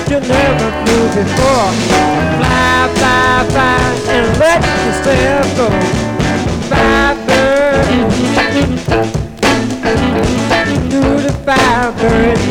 you never flew before. Fly, fly, fly, and let yourself go. Fly, bird, do the fire bird.